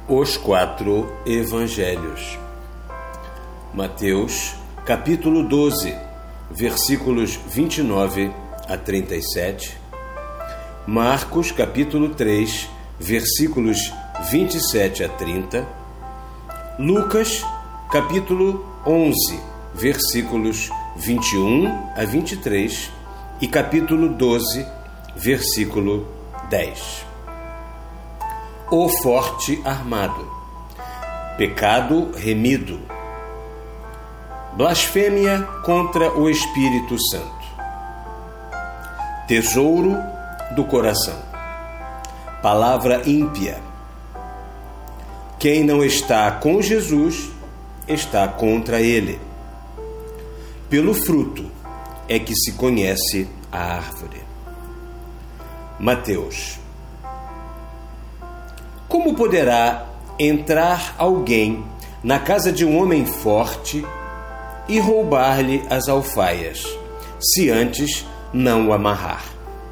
Os 4 Evangelhos. Mateus, capítulo 12, versículos 29 a 37. Marcos, capítulo 3, versículos 27 a 30. Lucas, capítulo 11, versículos 21 a 23. E capítulo 12, versículo 10. O forte armado. Pecado remido. Blasfêmia contra o Espírito Santo. Tesouro do coração. Palavra ímpia. Quem não está com Jesus está contra ele. Pelo fruto é que se conhece a árvore. Mateus. Como poderá entrar alguém na casa de um homem forte e roubar-lhe as alfaias, se antes não o amarrar?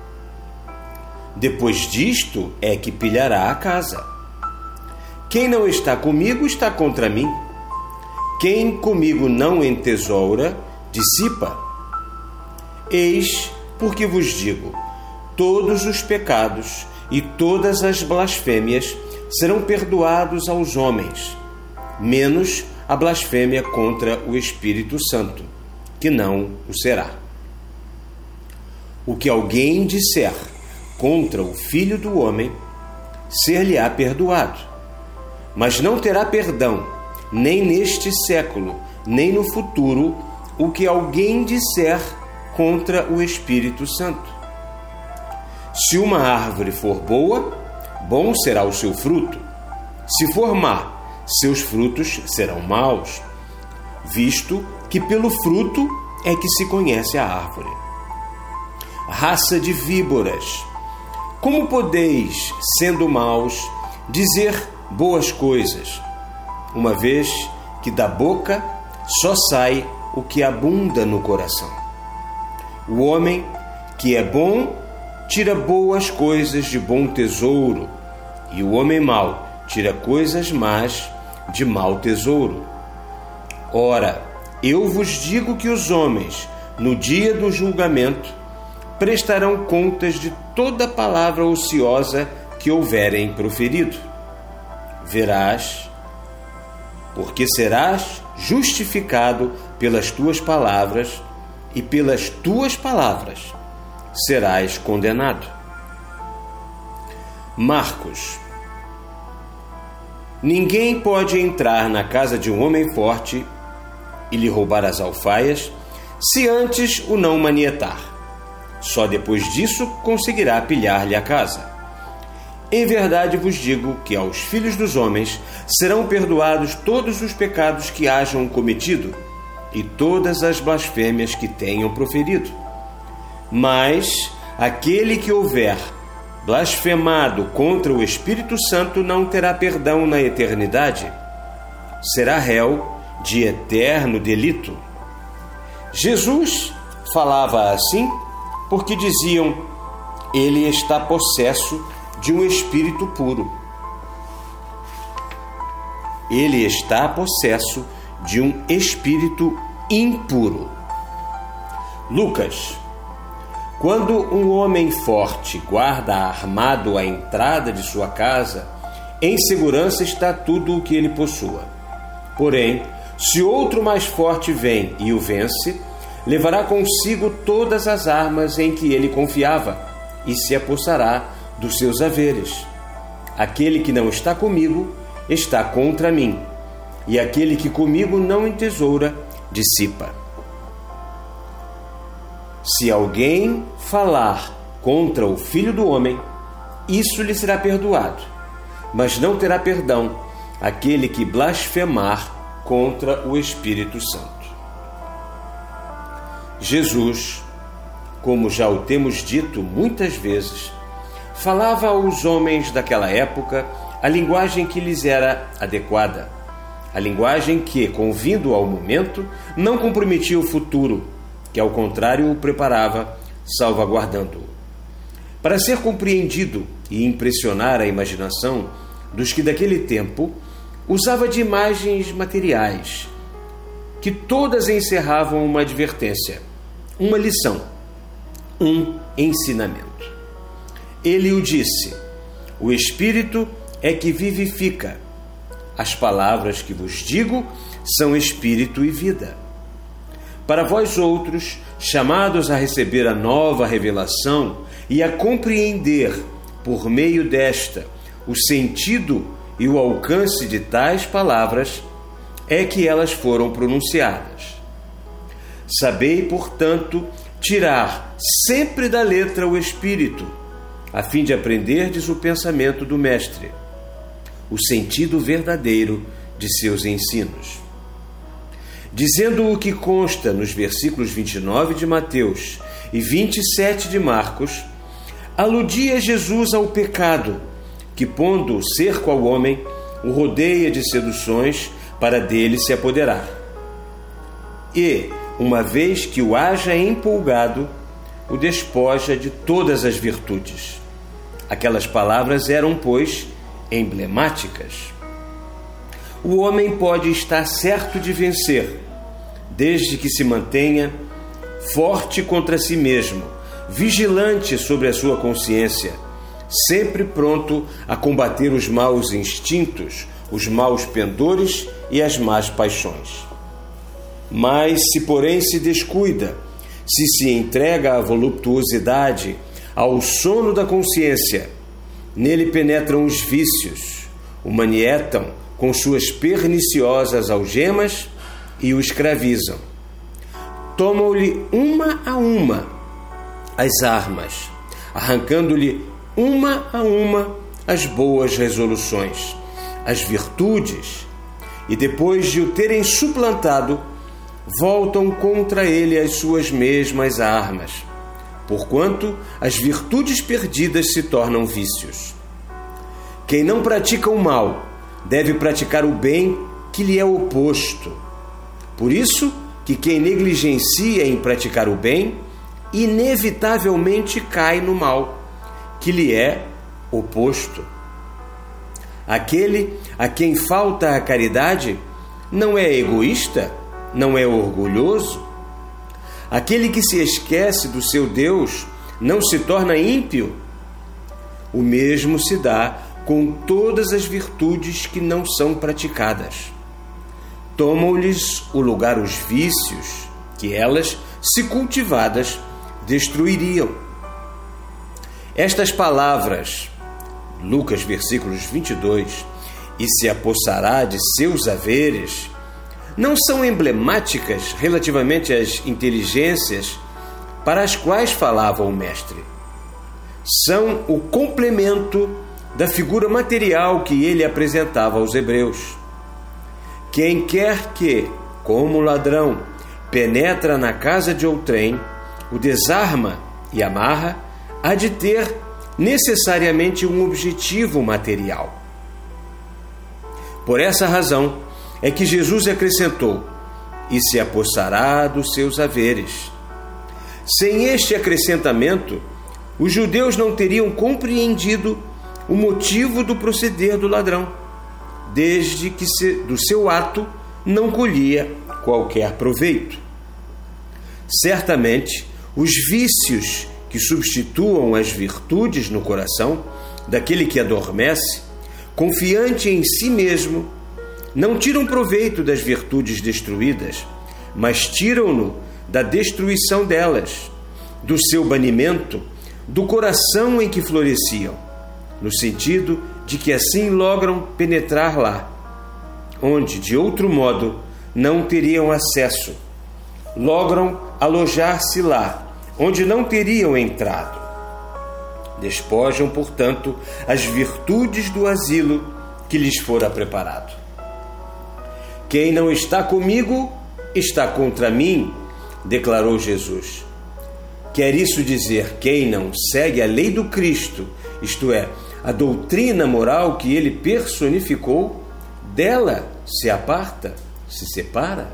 Depois disto é que pilhará a casa. Quem não está comigo está contra mim. Quem comigo não entesoura, dissipa. Eis porque vos digo, todos os pecados e todas as blasfêmias serão perdoados aos homens, menos a blasfêmia contra o Espírito Santo, que não o será. O que alguém disser contra o Filho do Homem, ser-lhe-á perdoado, mas não terá perdão, nem neste século, nem no futuro, o que alguém disser contra o Espírito Santo. Se uma árvore for boa, bom será o seu fruto. Se for má, seus frutos serão maus, visto que pelo fruto é que se conhece a árvore. Raça de víboras, como podeis, sendo maus, dizer boas coisas, uma vez que da boca só sai o que abunda no coração? O homem que é bom tira boas coisas de bom tesouro, e o homem mau tira coisas más de mau tesouro. Ora, eu vos digo que os homens, no dia do julgamento, prestarão contas de toda palavra ociosa que houverem proferido. Verás, porque serás justificado pelas tuas palavras, e pelas tuas palavras serás condenado. Marcos. Ninguém pode entrar na casa de um homem forte e lhe roubar as alfaias, se antes o não manietar. Só depois disso conseguirá pilhar-lhe a casa. Em verdade vos digo que aos filhos dos homens serão perdoados todos os pecados que hajam cometido e todas as blasfêmias que tenham proferido. Mas aquele que houver blasfemado contra o Espírito Santo não terá perdão na eternidade. Será réu de eterno delito. Jesus falava assim porque diziam: ele está possesso de um espírito puro. Ele está possesso de um espírito impuro. Lucas. Quando um homem forte guarda armado a entrada de sua casa, em segurança está tudo o que ele possua. Porém, se outro mais forte vem e o vence, levará consigo todas as armas em que ele confiava e se apossará dos seus haveres. Aquele que não está comigo está contra mim, e aquele que comigo não entesoura, dissipa. Se alguém falar contra o Filho do Homem, isso lhe será perdoado, mas não terá perdão aquele que blasfemar contra o Espírito Santo. Jesus, como já o temos dito muitas vezes, falava aos homens daquela época a linguagem que lhes era adequada, a linguagem que, convindo ao momento, não comprometia o futuro, que ao contrário o preparava, salvaguardando-o. Para ser compreendido e impressionar a imaginação, dos que daquele tempo usava de imagens materiais, que todas encerravam uma advertência, uma lição, um ensinamento. Ele o disse: o Espírito é que vivifica. As palavras que vos digo são Espírito e vida. Para vós outros, chamados a receber a nova revelação e a compreender, por meio desta, o sentido e o alcance de tais palavras, é que elas foram pronunciadas. Sabei, portanto, tirar sempre da letra o Espírito, a fim de aprenderdes o pensamento do Mestre, o sentido verdadeiro de seus ensinos. Dizendo o que consta nos versículos 29 de Mateus e 27 de Marcos, aludia Jesus ao pecado, que, pondo o cerco ao homem, o rodeia de seduções para dele se apoderar. E, uma vez que o haja empolgado, o despoja de todas as virtudes. Aquelas palavras eram, pois, emblemáticas. O homem pode estar certo de vencer, desde que se mantenha forte contra si mesmo, vigilante sobre a sua consciência, sempre pronto a combater os maus instintos, os maus pendores e as más paixões. Mas se, porém, se descuida, se entrega à voluptuosidade, ao sono da consciência, nele penetram os vícios, o manietam com suas perniciosas algemas e o escravizam. Tomam-lhe uma a uma as armas, arrancando-lhe uma a uma as boas resoluções, as virtudes, e depois de o terem suplantado, voltam contra ele as suas mesmas armas, porquanto as virtudes perdidas se tornam vícios. Quem não pratica o mal deve praticar o bem que lhe é oposto. Por isso que quem negligencia em praticar o bem, inevitavelmente cai no mal, que lhe é oposto. Aquele a quem falta a caridade não é egoísta, não é orgulhoso. Aquele que se esquece do seu Deus não se torna ímpio. O mesmo se dá com todas as virtudes que não são praticadas. Tomam-lhes o lugar os vícios, que elas, se cultivadas, destruiriam. Estas palavras, Lucas, versículos 22, e se apossará de seus haveres, não são emblemáticas relativamente às inteligências para as quais falava o Mestre. São o complemento da figura material que ele apresentava aos hebreus. Quem quer que, como ladrão, penetra na casa de outrem, o desarma e amarra, há de ter necessariamente um objetivo material. Por essa razão é que Jesus acrescentou: e se apossará dos seus haveres. Sem este acrescentamento, os judeus não teriam compreendido o motivo do proceder do ladrão, desde que do seu ato não colhia qualquer proveito. Certamente, os vícios que substituam as virtudes no coração daquele que adormece, confiante em si mesmo, não tiram proveito das virtudes destruídas, mas tiram-no da destruição delas, do seu banimento, do coração em que floresciam, no sentido de que assim logram penetrar lá, onde de outro modo não teriam acesso, logram alojar-se lá, onde não teriam entrado. Despojam, portanto, as virtudes do asilo que lhes fora preparado. Quem não está comigo, está contra mim, declarou Jesus. Quer isso dizer, quem não segue a lei do Cristo, isto é, a doutrina moral que ele personificou, dela se aparta, se separa?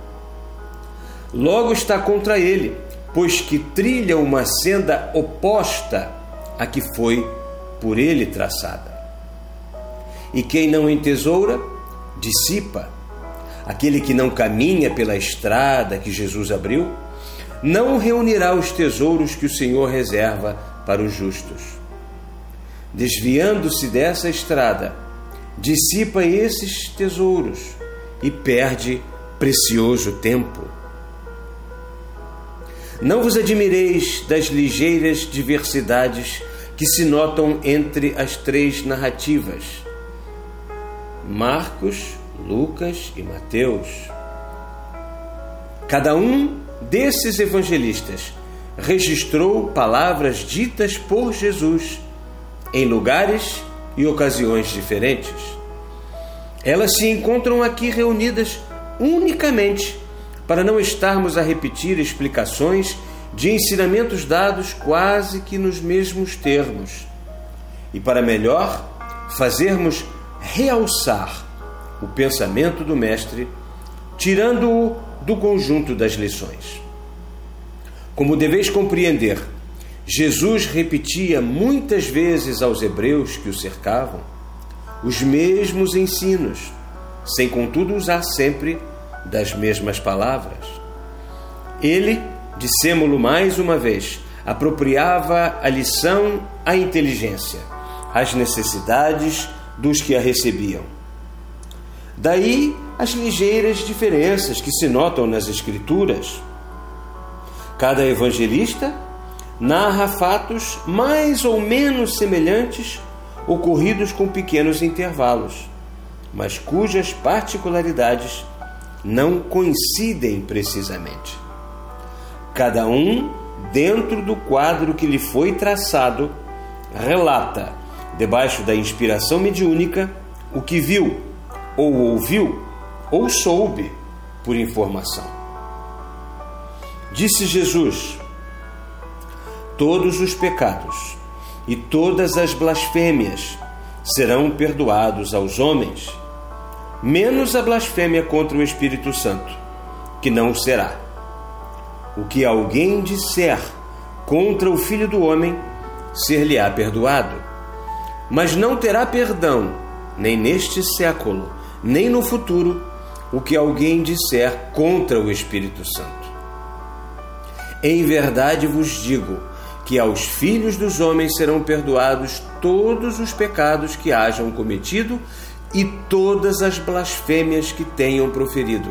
Logo está contra ele, pois que trilha uma senda oposta à que foi por ele traçada. e quem não entesoura, dissipa. Aquele que não caminha pela estrada que Jesus abriu, não reunirá os tesouros que o Senhor reserva para os justos. Desviando-se dessa estrada, dissipa esses tesouros e perde precioso tempo. Não vos admireis das ligeiras diversidades que se notam entre as três narrativas, Marcos, Lucas e Mateus. Cada um desses evangelistas registrou palavras ditas por Jesus em lugares e ocasiões diferentes. Elas se encontram aqui reunidas unicamente para não estarmos a repetir explicações de ensinamentos dados quase que nos mesmos termos, e para melhor fazermos realçar o pensamento do Mestre, tirando-o do conjunto das lições. Como deveis compreender, Jesus repetia muitas vezes aos hebreus que o cercavam os mesmos ensinos, sem contudo usar sempre das mesmas palavras. Ele, dissemo-lo mais uma vez, apropriava a lição à inteligência, às necessidades dos que a recebiam. Daí as ligeiras diferenças que se notam nas Escrituras. Cada evangelista narra fatos mais ou menos semelhantes ocorridos com pequenos intervalos, mas cujas particularidades não coincidem precisamente. Cada um, dentro do quadro que lhe foi traçado, relata, debaixo da inspiração mediúnica, o que viu, ou ouviu, ou soube por informação. Disse Jesus: todos os pecados e todas as blasfêmias serão perdoados aos homens, menos a blasfêmia contra o Espírito Santo, que não o será. O que alguém disser contra o Filho do Homem, ser-lhe-á perdoado, mas não terá perdão, nem neste século, nem no futuro, o que alguém disser contra o Espírito Santo. Em verdade vos digo que aos filhos dos homens serão perdoados todos os pecados que hajam cometido e todas as blasfêmias que tenham proferido.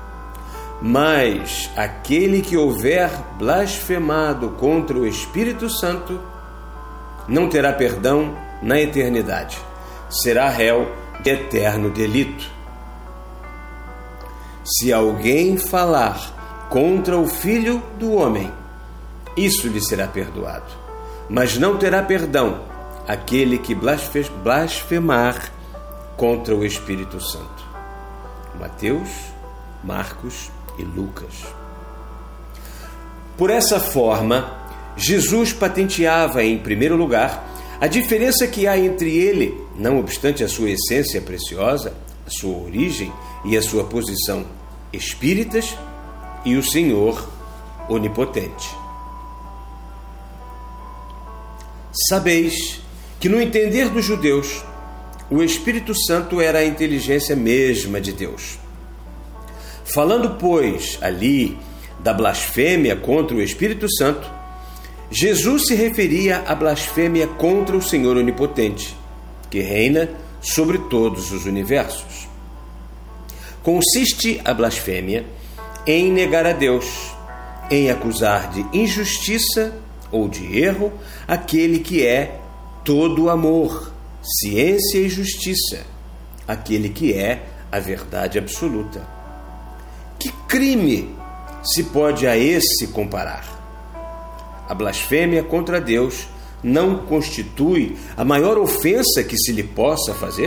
Mas aquele que houver blasfemado contra o Espírito Santo não terá perdão na eternidade. Será réu de eterno delito. Se alguém falar contra o Filho do Homem, isso lhe será perdoado. Mas não terá perdão aquele que blasfemar contra o Espírito Santo. Mateus, Marcos e Lucas. Por essa forma, Jesus patenteava, em primeiro lugar, a diferença que há entre ele, não obstante a sua essência preciosa, a sua origem e a sua posição espíritas, e o Senhor onipotente. Sabeis que, no entender dos judeus, o Espírito Santo era a inteligência mesma de Deus. Falando, pois, ali da blasfêmia contra o Espírito Santo, Jesus se referia à blasfêmia contra o Senhor onipotente, que reina sobre todos os universos. Consiste a blasfêmia em negar a Deus, em acusar de injustiça ou de erro aquele que é todo amor, ciência e justiça, aquele que é a verdade absoluta. Que crime se pode a esse comparar? A blasfêmia contra Deus não constitui a maior ofensa que se lhe possa fazer?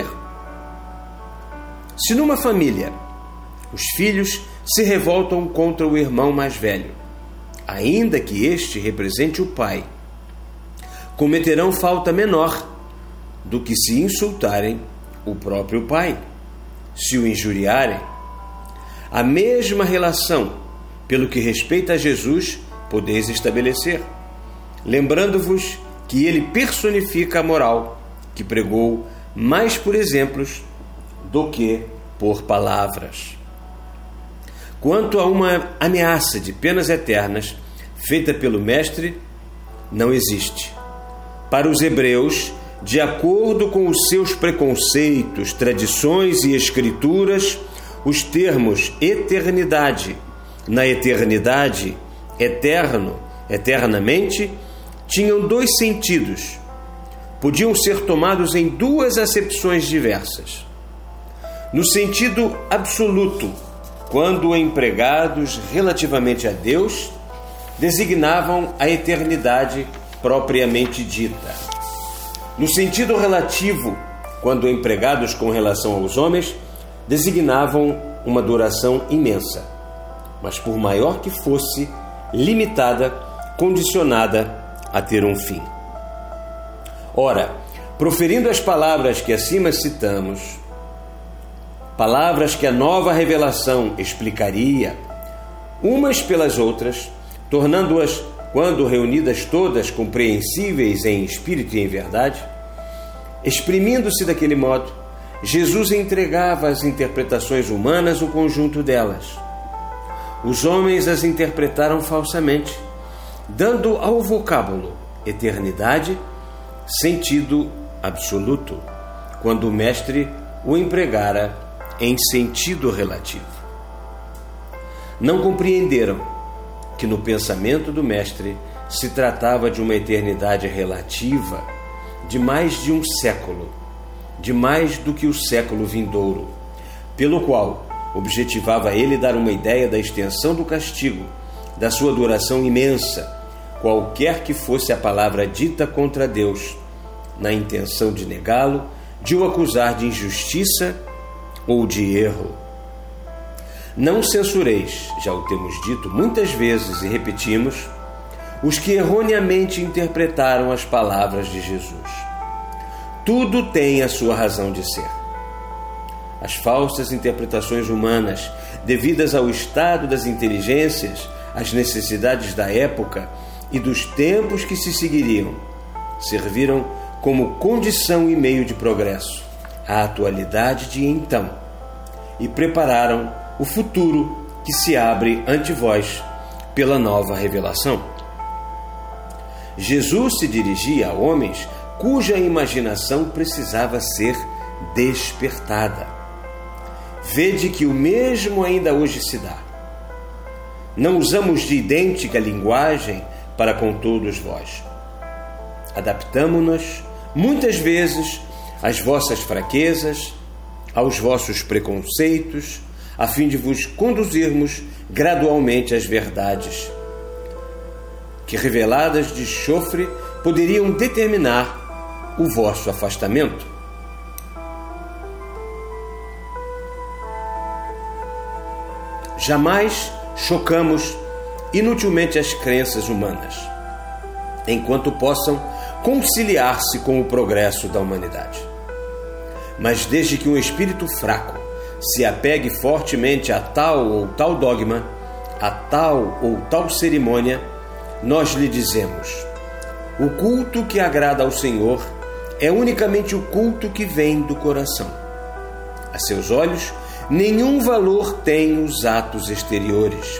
Se numa família os filhos se revoltam contra o irmão mais velho, ainda que este represente o pai, cometerão falta menor do que se insultarem o próprio pai, se o injuriarem. A mesma relação, pelo que respeita a Jesus, podeis estabelecer, lembrando-vos que ele personifica a moral que pregou mais por exemplos do que por palavras. Quanto a uma ameaça de penas eternas feita pelo Mestre, não existe. Para os hebreus, de acordo com os seus preconceitos, tradições e escrituras, os termos eternidade, na eternidade, eterno, eternamente, tinham dois sentidos. Podiam ser tomados em duas acepções diversas. No sentido absoluto, quando empregados relativamente a Deus, designavam a eternidade propriamente dita. No sentido relativo, quando empregados com relação aos homens, designavam uma duração imensa, mas por maior que fosse, limitada, condicionada a ter um fim. Ora, proferindo as palavras que acima citamos, palavras que a nova revelação explicaria, umas pelas outras, tornando-as, quando reunidas todas, compreensíveis em espírito e em verdade, exprimindo-se daquele modo, Jesus entregava às interpretações humanas o conjunto delas. Os homens as interpretaram falsamente, dando ao vocábulo eternidade sentido absoluto, quando o Mestre o empregara em sentido relativo. Não compreenderam que no pensamento do Mestre se tratava de uma eternidade relativa de mais de um século, de mais do que o século vindouro, pelo qual objetivava ele dar uma ideia da extensão do castigo, da sua duração imensa, qualquer que fosse a palavra dita contra Deus, na intenção de negá-lo, de o acusar de injustiça ou de erro. Não censureis, já o temos dito muitas vezes e repetimos, os que erroneamente interpretaram as palavras de Jesus. Tudo tem a sua razão de ser. As falsas interpretações humanas, devidas ao estado das inteligências, às necessidades da época e dos tempos que se seguiriam, serviram como condição e meio de progresso à atualidade de então e prepararam o futuro que se abre ante vós pela nova revelação. Jesus se dirigia a homens cuja imaginação precisava ser despertada. Vede que o mesmo ainda hoje se dá. Não usamos de idêntica linguagem para com todos vós. Adaptamo-nos muitas vezes às vossas fraquezas, aos vossos preconceitos, a fim de vos conduzirmos gradualmente às verdades que, reveladas de chofre, poderiam determinar o vosso afastamento. Jamais chocamos inutilmente as crenças humanas, enquanto possam conciliar-se com o progresso da humanidade. Mas desde que um espírito fraco se apegue fortemente a tal ou tal dogma, a tal ou tal cerimônia, nós lhe dizemos: o culto que agrada ao Senhor é unicamente o culto que vem do coração. A seus olhos, nenhum valor têm os atos exteriores.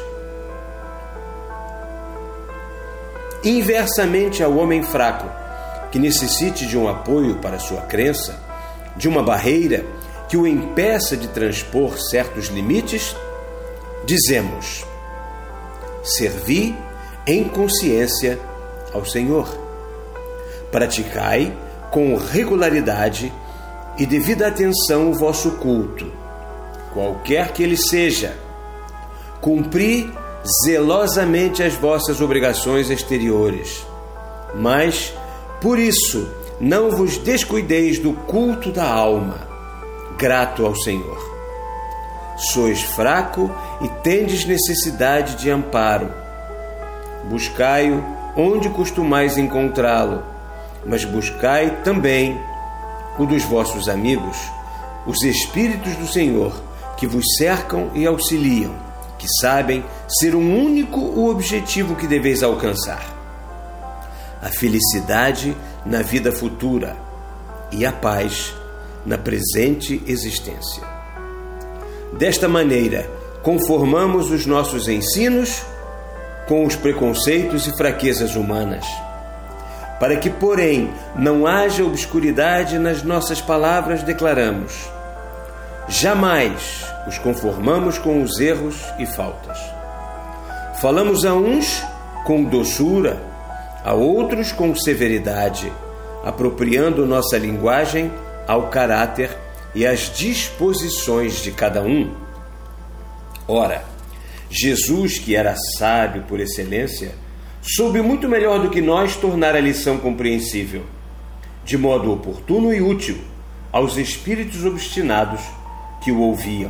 Inversamente ao homem fraco, que necessite de um apoio para sua crença, de uma barreira que o impeça de transpor certos limites, dizemos: servi em consciência ao Senhor. Praticai com regularidade e devida atenção o vosso culto, qualquer que ele seja. Cumpri zelosamente as vossas obrigações exteriores, mas, por isso, não vos descuideis do culto da alma, grato ao Senhor. Sois fraco e tendes necessidade de amparo. Buscai-o onde costumais encontrá-lo, mas buscai também o dos vossos amigos, os Espíritos do Senhor, que vos cercam e auxiliam, que sabem ser um único o objetivo que deveis alcançar: a felicidade na vida futura e a paz na presente existência. Desta maneira, conformamos os nossos ensinos com os preconceitos e fraquezas humanas, para que, porém, não haja obscuridade nas nossas palavras, declaramos: jamais os conformamos com os erros e faltas. Falamos a uns com doçura, a outros com severidade, apropriando nossa linguagem ao caráter e às disposições de cada um. Ora, Jesus, que era sábio por excelência, soube muito melhor do que nós tornar a lição compreensível, de modo oportuno e útil, aos espíritos obstinados que o ouviam.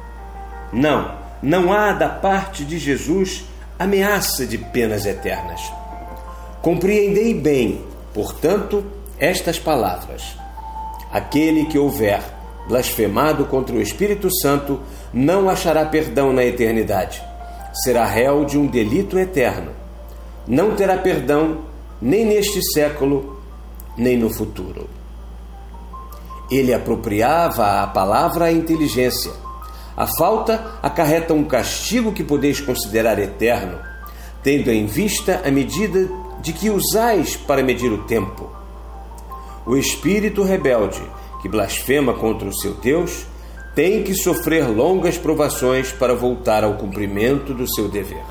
Não há da parte de Jesus ameaça de penas eternas. Compreendei bem, portanto, estas palavras: aquele que houver blasfemado contra o Espírito Santo não achará perdão na eternidade. Será réu de um delito eterno. Não terá perdão nem neste século, nem no futuro. Ele apropriava à palavra a inteligência. A falta acarreta um castigo que podeis considerar eterno, tendo em vista a medida de que usais para medir o tempo. O espírito rebelde, que blasfema contra o seu Deus, tem que sofrer longas provações para voltar ao cumprimento do seu dever.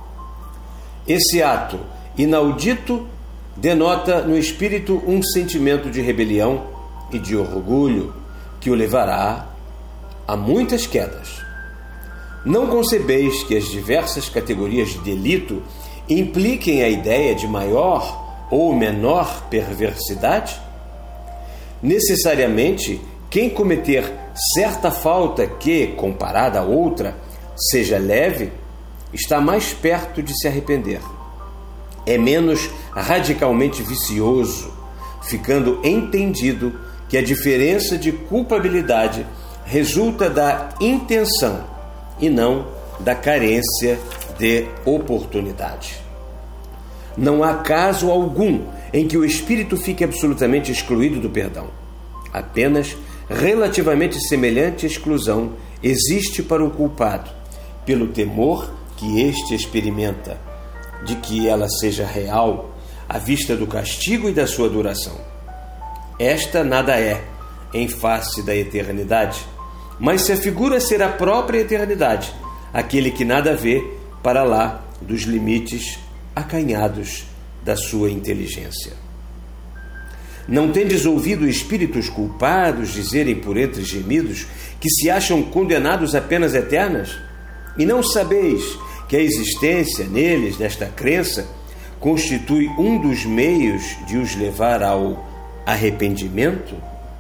Esse ato inaudito denota no espírito um sentimento de rebelião e de orgulho que o levará a muitas quedas. Não concebeis que as diversas categorias de delito impliquem a ideia de maior ou menor perversidade? Necessariamente, quem cometer certa falta que, comparada a outra, seja leve, está mais perto de se arrepender. É menos radicalmente vicioso, ficando entendido que a diferença de culpabilidade resulta da intenção e não da carência de oportunidade. Não há caso algum em que o espírito fique absolutamente excluído do perdão. Apenas relativamente semelhante exclusão existe para o culpado, pelo temor que este experimenta de que ela seja real à vista do castigo e da sua duração. Esta nada é em face da eternidade, mas se afigura ser a própria eternidade, aquele que nada vê para lá dos limites acanhados da sua inteligência. Não tendes ouvido espíritos culpados dizerem por entre gemidos que se acham condenados a penas eternas? E não sabeis que a existência neles desta crença constitui um dos meios de os levar ao arrependimento?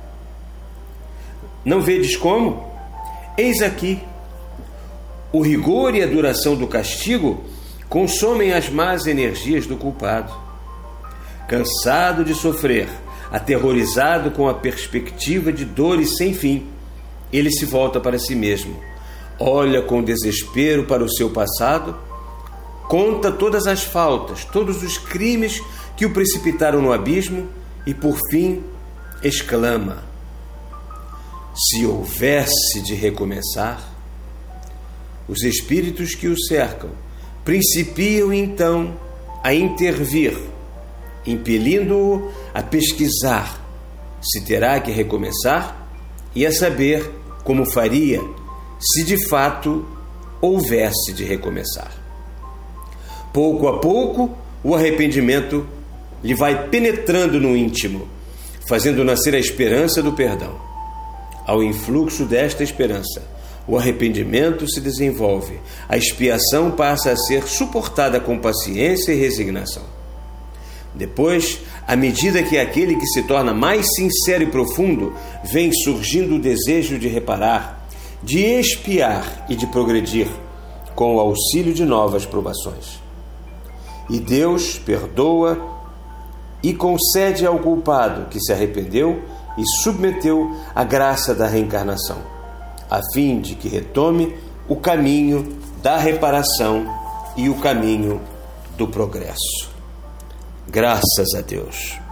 Não vedes como? Eis aqui: o rigor e a duração do castigo consomem as más energias do culpado. Cansado de sofrer, aterrorizado com a perspectiva de dores sem fim, ele se volta para si mesmo, olha com desespero para o seu passado, conta todas as faltas, todos os crimes que o precipitaram no abismo e, por fim, exclama: se houvesse de recomeçar. Os espíritos que o cercam principiam então a intervir, impelindo-o a pesquisar se terá que recomeçar e a saber como faria se de fato houvesse de recomeçar. Pouco a pouco, o arrependimento lhe vai penetrando no íntimo, fazendo nascer a esperança do perdão. Ao influxo desta esperança, o arrependimento se desenvolve, a expiação passa a ser suportada com paciência e resignação. Depois, à medida que aquele que se torna mais sincero e profundo, vem surgindo o desejo de reparar, de expiar e de progredir, com o auxílio de novas provações. E Deus perdoa e concede ao culpado que se arrependeu e submeteu à graça da reencarnação, a fim de que retome o caminho da reparação e o caminho do progresso. Graças a Deus.